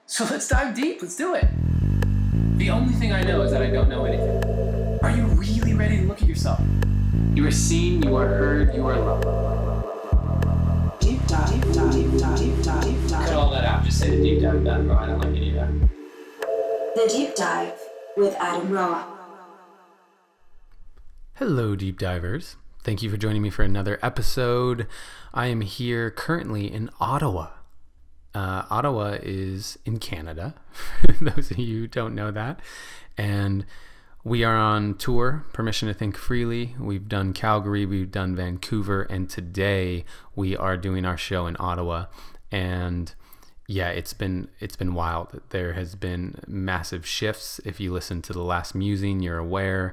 So let's dive deep. Let's do it. The only thing I know is that I don't know anything. Are you really ready to look at yourself? You are seen, you are heard, you are loved. Deep dive, deep dive, deep dive, deep dive, deep dive. Cut all that out. Just say the deep dive, Adam Roa. I don't like any of that. The Deep Dive with Adam Roa. Hello, deep divers. Thank you for joining me for another episode. I am here currently in Ottawa. Ottawa is in Canada, for those of you who don't know that. And we are on tour, Permission to Think Freely. We've done Calgary, we've done Vancouver, and today we are doing our show in Ottawa. And yeah, it's been wild. There has been massive shifts. If you listen to the last musing, you're aware.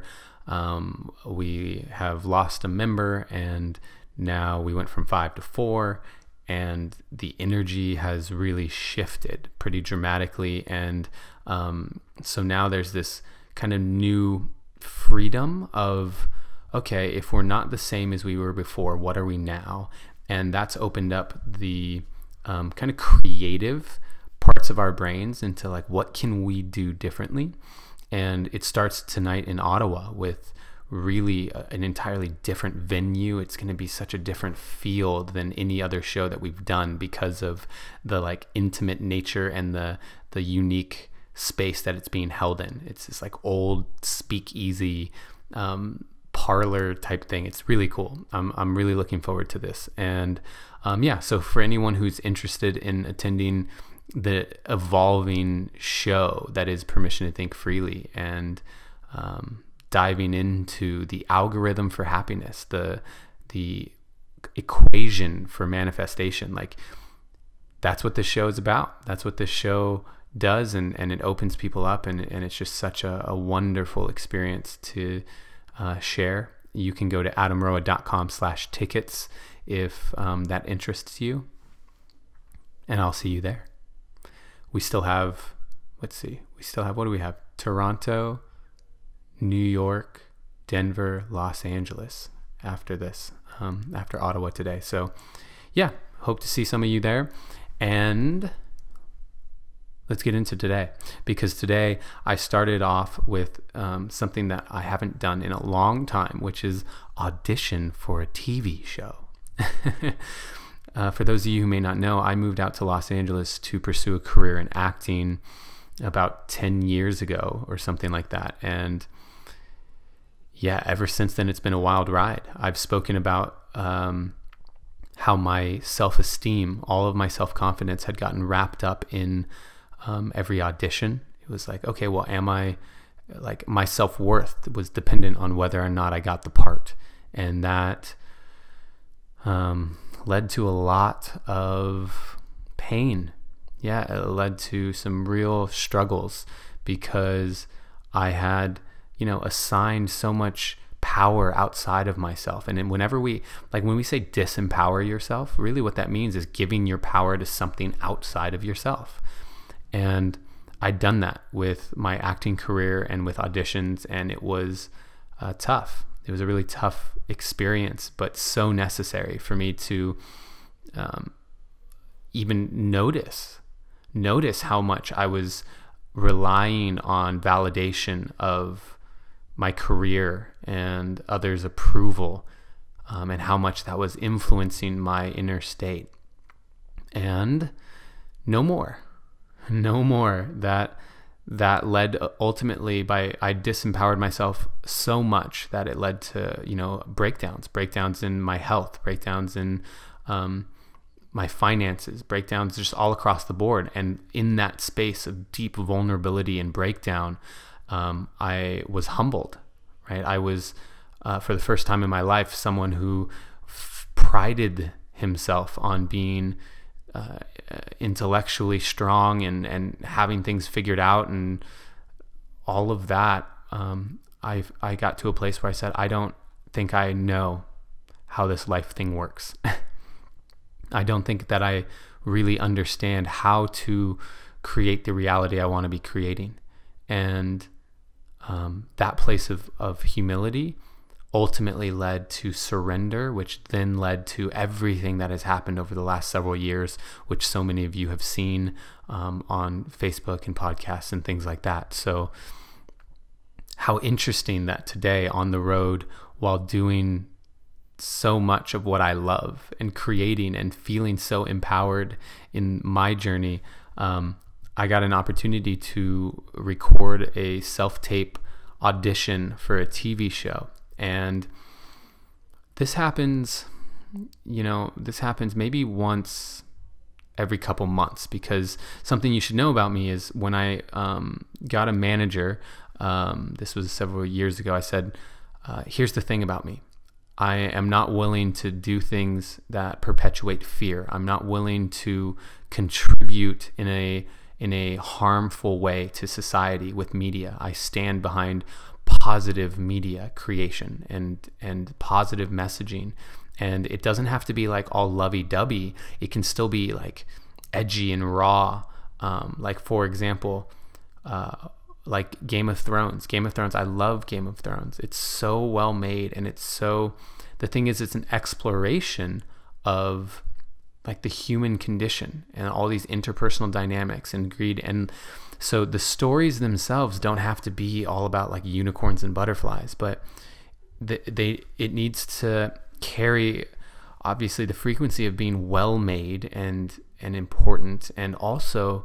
We have lost a member, and now we went from 5 to 4. And the energy has really shifted pretty dramatically. And so now there's this kind of new freedom of, okay, if we're not the same as we were before, what are we now? And that's opened up the kind of creative parts of our brains into like, what can we do differently? And it starts tonight in Ottawa with really an entirely different venue. It's going to be such a different field than any other show that we've done because of the like intimate nature and the unique space that it's being held in. It's this like old speakeasy parlor type thing. It's really cool. I'm really looking forward to this. And so for anyone who's interested in attending the evolving show that is Permission to Think Freely and diving into the algorithm for happiness, the equation for manifestation, like that's what this show is about. That's what this show does, and it opens people up, and it's just such a wonderful experience to share. You can go to adamroa.com/tickets if that interests you, and I'll see you there. We still have, what do we have? Toronto, New York, Denver, Los Angeles after this, after Ottawa today. So yeah, hope to see some of you there. And let's get into today, because today I started off with something that I haven't done in a long time, which is audition for a TV show. For those of you who may not know, I moved out to Los Angeles to pursue a career in acting about 10 years ago or something like that. And yeah, ever since then, it's been a wild ride. I've spoken about how my self-esteem, all of my self-confidence had gotten wrapped up in every audition. It was like, okay, well, my self-worth was dependent on whether or not I got the part. And that led to a lot of pain. Yeah, it led to some real struggles because I had, assigned so much power outside of myself. And then when we say disempower yourself, really what that means is giving your power to something outside of yourself. And I'd done that with my acting career and with auditions, and it was tough. It was a really tough experience, but so necessary for me to even notice how much I was relying on validation of my career and others' approval, and how much that was influencing my inner state. And no more. That led ultimately I disempowered myself so much that it led to, breakdowns in my health, breakdowns in my finances, breakdowns just all across the board. And in that space of deep vulnerability and breakdown, I was humbled, right? I was, for the first time in my life, someone who prided himself on being intellectually strong and having things figured out and all of that. I got to a place where I said, I don't think I know how this life thing works. I don't think that I really understand how to create the reality I want to be creating. And that place of humility ultimately led to surrender, which then led to everything that has happened over the last several years, which so many of you have seen on Facebook and podcasts and things like that. So how interesting that today on the road, while doing so much of what I love and creating and feeling so empowered in my journey, I got an opportunity to record a self-tape audition for a TV show. And this happens maybe once every couple months, because something you should know about me is when I got a manager, this was several years ago, I said, here's the thing about me. I am not willing to do things that perpetuate fear. I'm not willing to contribute in a harmful way to society with media. I stand behind positive media creation and positive messaging. And it doesn't have to be like all lovey-dovey. It can still be like edgy and raw. Like, for example, like Game of Thrones. I love Game of Thrones. It's so well made, and the thing is, it's an exploration of like the human condition and all these interpersonal dynamics and greed. And so the stories themselves don't have to be all about like unicorns and butterflies, but it needs to carry obviously the frequency of being well made and important. And also,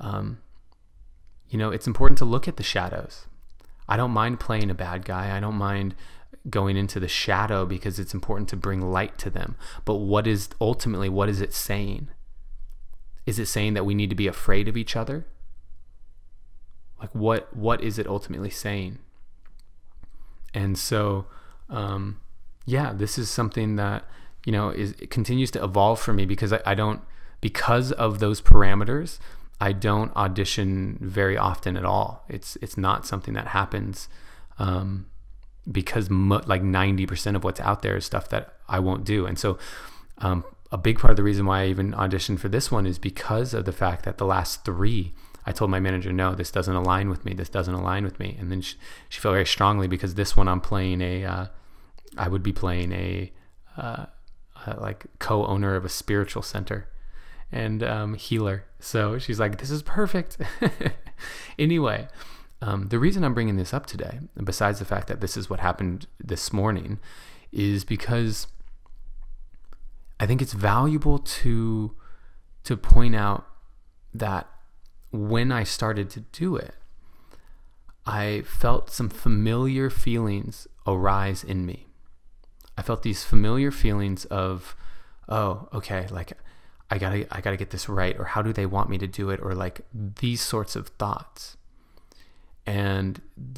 it's important to look at the shadows. I don't mind playing a bad guy. I don't mind going into the shadow, because it's important to bring light to them. But what is it saying? Is it saying that we need to be afraid of each other? Like, what is it ultimately saying? And so, this is something that, it continues to evolve for me, because because of those parameters, I don't audition very often at all. It's not something that happens, because like 90% of what's out there is stuff that I won't do. And so, a big part of the reason why I even auditioned for this one is because of the fact that the last 3, I told my manager, no, this doesn't align with me. And then she felt very strongly, because this one I'm playing I would be playing a like co-owner of a spiritual center and healer. So she's like, this is perfect. Anyway, the reason I'm bringing this up today, besides the fact that this is what happened this morning, is because I think it's valuable to point out that when I started to do it, I felt some familiar feelings arise in me. I felt these familiar feelings of, oh, okay, like I gotta get this right, or how do they want me to do it, or like these sorts of thoughts. And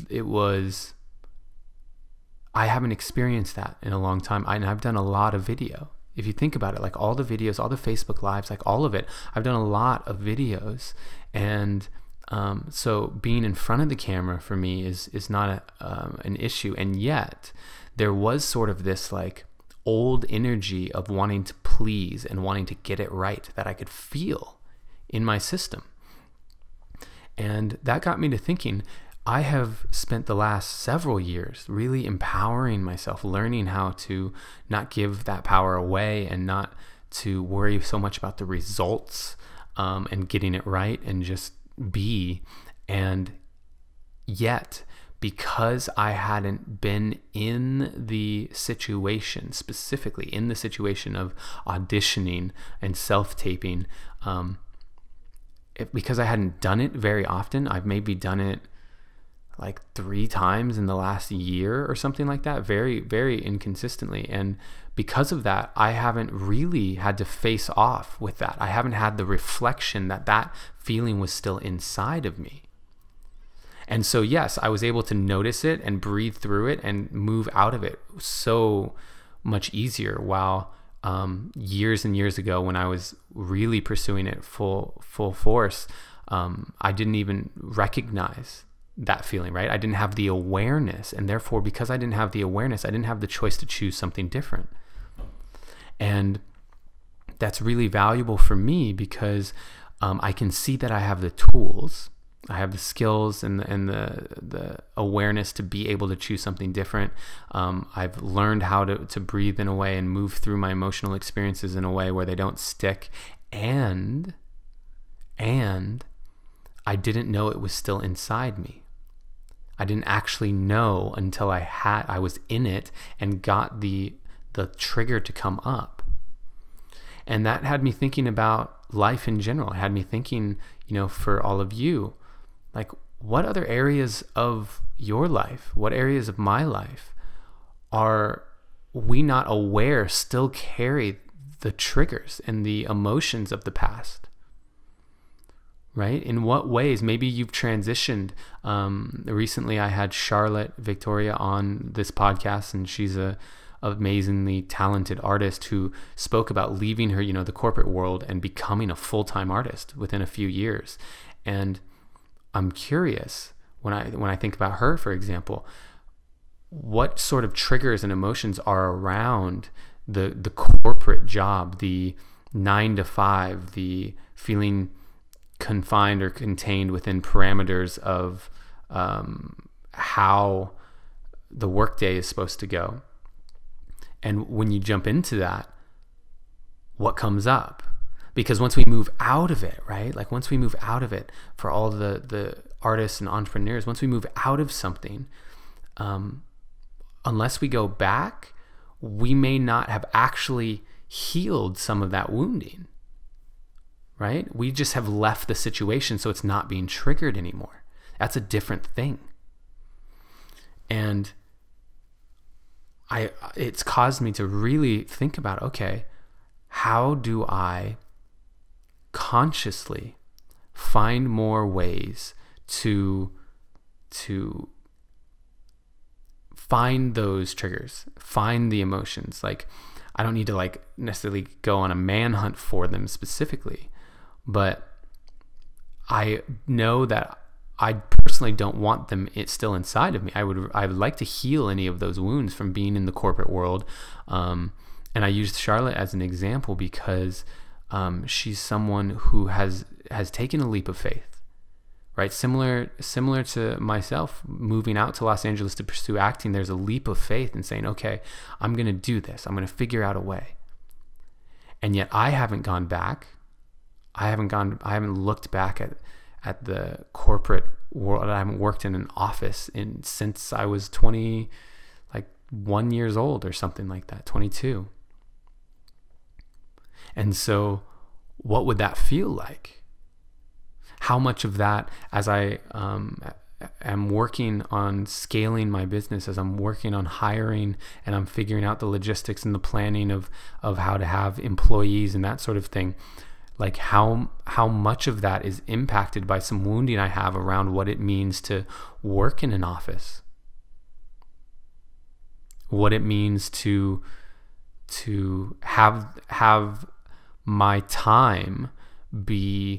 I haven't experienced that in a long time. I've done a lot of video. If you think about it, like all the videos, all the Facebook Lives, like all of it, I've done a lot of videos. And so being in front of the camera for me is not an issue. And yet there was sort of this like old energy of wanting to please and wanting to get it right that I could feel in my system. And that got me to thinking, I have spent the last several years really empowering myself, learning how to not give that power away and not to worry so much about the results and getting it right and just be. And yet, because I hadn't been in the situation, specifically in the situation of auditioning and self-taping, because I hadn't done it very often, I've maybe done it like 3 times in the last year or something like that, very, very inconsistently. And because of that, I haven't really had to face off with that. I haven't had the reflection that feeling was still inside of me. And so, yes, I was able to notice it and breathe through it and move out of it so much easier. While years and years ago, when I was really pursuing it full force, I didn't even recognize that feeling, right? I didn't have the awareness. And therefore, because I didn't have the awareness, I didn't have the choice to choose something different. And that's really valuable for me, because I can see that I have the tools I have the skills and the awareness to be able to choose something different. I've learned how to breathe in a way and move through my emotional experiences in a way where they don't stick. And I didn't know it was still inside me. I didn't actually know until I was in it and got the trigger to come up. And that had me thinking about life in general. It had me thinking, for all of you, like, what other areas of your life, what areas of my life are we not aware still carry the triggers and the emotions of the past? Right? In what ways? Maybe you've transitioned. Recently, I had Charlotte Victoria on this podcast, and she's a amazingly talented artist who spoke about leaving her, the corporate world and becoming a full-time artist within a few years. And I'm curious, when I think about her, for example, what sort of triggers and emotions are around the corporate job, the 9 to 5, the feeling confined or contained within parameters of how the workday is supposed to go. And when you jump into that, what comes up? Because once we move out of it, right? Like once we move out of it, for all the artists and entrepreneurs, once we move out of something, unless we go back, we may not have actually healed some of that wounding, right? We just have left the situation so it's not being triggered anymore. That's a different thing. And it's caused me to really think about, okay, how do I consciously find more ways to find those triggers, find the emotions? Like, I don't need to necessarily go on a manhunt for them specifically, but I know that I personally don't want them still inside of me. I would like to heal any of those wounds from being in the corporate world. And I used Charlotte as an example because she's someone who has taken a leap of faith, right? Similar to myself moving out to Los Angeles to pursue acting. There's a leap of faith in saying, okay, I'm going to do this. I'm going to figure out a way. And yet I haven't gone back. I haven't looked back at the corporate world. I haven't worked in an office since I was 21 years old or something like that, 22. And so what would that feel like? How much of that, as I am working on scaling my business, as I'm working on hiring and I'm figuring out the logistics and the planning of how to have employees and that sort of thing, like how much of that is impacted by some wounding I have around what it means to work in an office, what it means to have my time be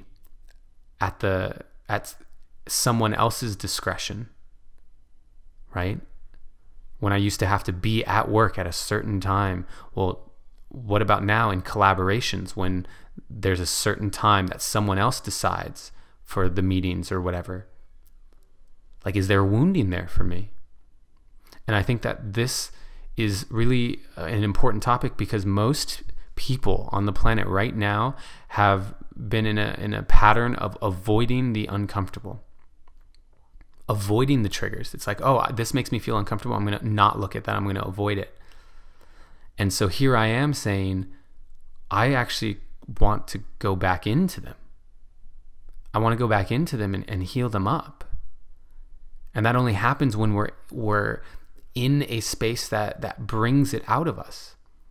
at someone else's discretion, right? When I used to have to be at work at a certain time, well, what about now in collaborations when there's a certain time that someone else decides for the meetings or whatever? Like, is there wounding there for me? And I think that this is really an important topic because most people on the planet right now have been in a pattern of avoiding the uncomfortable, avoiding the triggers. It's like, oh, this makes me feel uncomfortable. I'm going to not look at that. I'm going to avoid it. And so here I am saying, I actually want to go back into them. I want to go back into them and heal them up. And that only happens when we're in a space that brings it out of us.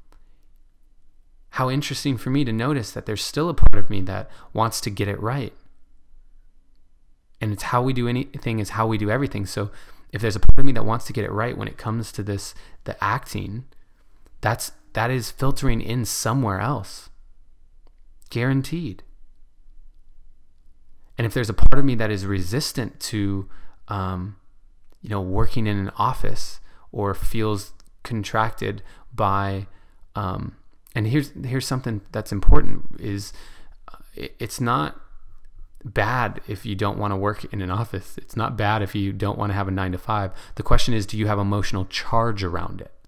How interesting for me to notice that there's still a part of me that wants to get it right. And it's how we do anything is how we do everything. So if there's a part of me that wants to get it right when it comes to the acting, that is filtering in somewhere else. Guaranteed. And if there's a part of me that is resistant to, working in an office or feels contracted by, and here's something that's important is it's not bad if you don't want to work in an office. It's not bad if you don't want to have a 9 to 5. The question is, do you have emotional charge around it?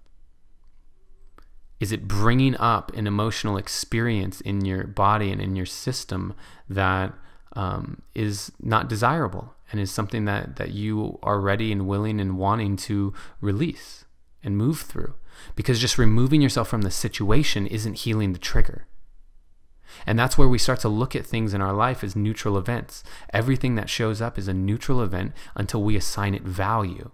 Is it bringing up an emotional experience in your body and in your system that is not desirable and is something that you are ready and willing and wanting to release and move through? Because just removing yourself from the situation isn't healing the trigger. And that's where we start to look at things in our life as neutral events. Everything that shows up is a neutral event until we assign it value.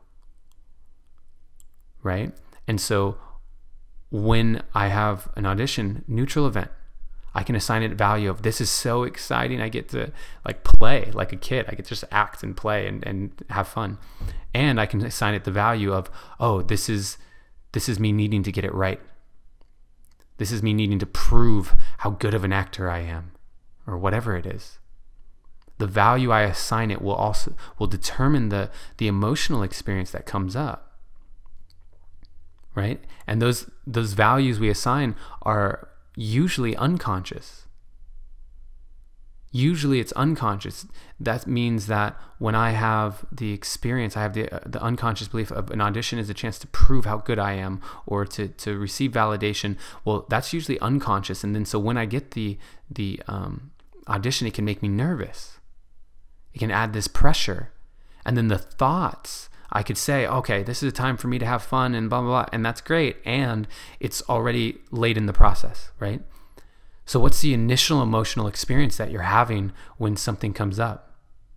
Right? And so when I have an audition, neutral event, I can assign it value of, this is so exciting. I get to play like a kid. I get to just act and play and have fun. And I can assign it the value of, oh, this is me needing to get it right. This is me needing to prove how good of an actor I am, or whatever it is. The value I assign it will determine the emotional experience that comes up, right? And those values we assign are usually unconscious. Usually it's unconscious. That means that when I have the experience, I have the unconscious belief of an audition is a chance to prove how good I am or to receive validation. Well, that's usually unconscious. And then so when I get the audition, it can make me nervous. It can add this pressure. And then the thoughts, I could say, okay, this is a time for me to have fun and blah, blah, blah. And that's great. And it's already late in the process, right? So what's the initial emotional experience that you're having when something comes up?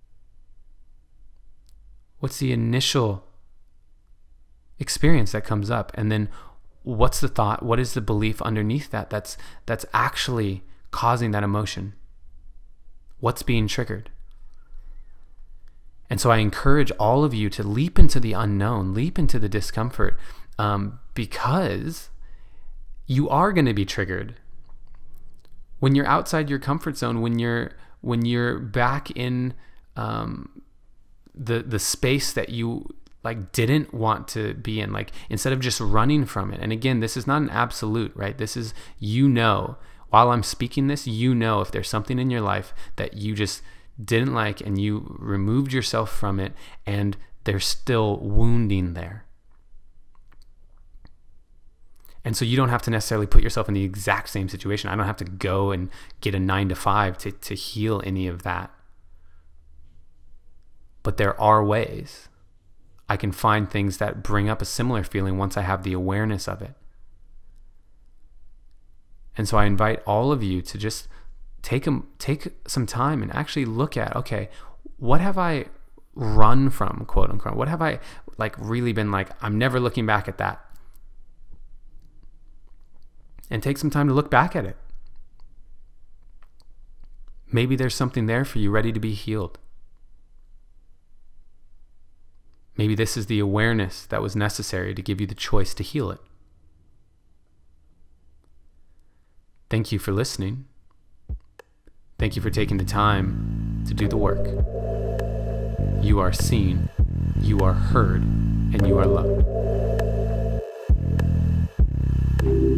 What's the initial experience that comes up? And then what's the thought? What is the belief underneath that's actually causing that emotion? What's being triggered? And so I encourage all of you to leap into the unknown, leap into the discomfort, because you are going to be triggered. When you're outside your comfort zone, when you're back in the space that you didn't want to be in, instead of just running from it. And again, this is not an absolute, right? This is, while I'm speaking this, if there's something in your life that you just didn't like and you removed yourself from it and there's still wounding there. And so you don't have to necessarily put yourself in the exact same situation. I don't have to go and get a 9 to 5 to heal any of that. But there are ways. I can find things that bring up a similar feeling once I have the awareness of it. And so I invite all of you to just take some time and actually look at, okay, what have I run from, quote unquote? What have I really been I'm never looking back at that? And take some time to look back at it. Maybe there's something there for you ready to be healed. Maybe this is the awareness that was necessary to give you the choice to heal it. Thank you for listening. Thank you for taking the time to do the work. You are seen, you are heard, and you are loved.